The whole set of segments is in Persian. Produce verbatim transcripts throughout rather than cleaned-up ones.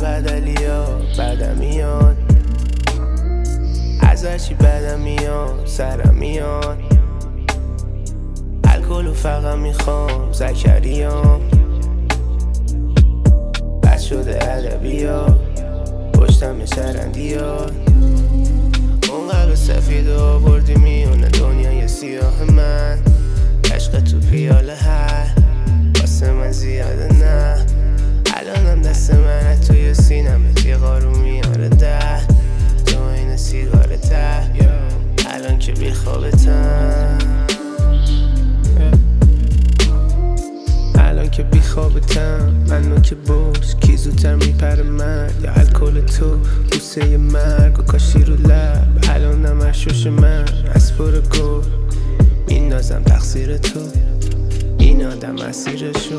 فقط علیا بعدم میاد، از هرچی بعدم میاد سرم میاد. الکل و فقط میخوام زکریام، بس شده ادبیات پشتم چرندیات. اون قلب سفید آوردی میونه دنیای سیاه من، عشق تو پیاله هر واسه من زیاده نه. الانم دست من توی سینم تیغا رو میاره ده، تو این سیگار ته الان که بی خوابتم، الان که بی خوابتم. منو که برس کی زودتر میپره من، یا الکل تو بوسه مرگ و کاشی رو لب. الانم اشوش من از پر گل میندازم تقصیر تو، این آدم مسیرشو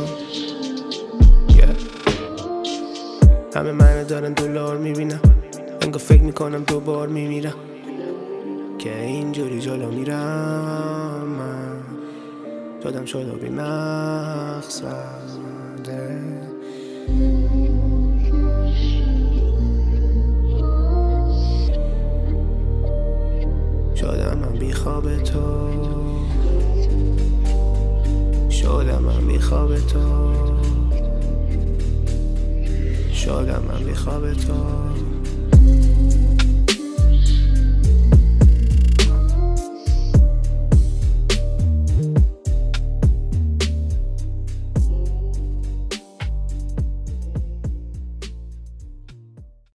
yeah. همه منو دارن دلار میبینم، انگار فکر میکنم دوبار میمیرم که اینجوری جلو میرم. من شدم شد و بی مقصده، شدم من بی خواب تو، شدم من بی خواب تو، شدم من بی خواب تو.